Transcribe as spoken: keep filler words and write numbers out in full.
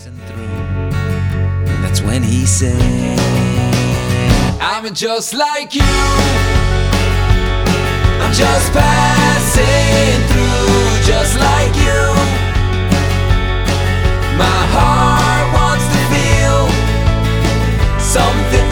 passing through. That's when he said, I'm just like you, I'm just passing through, just like you. My heart wants to feel something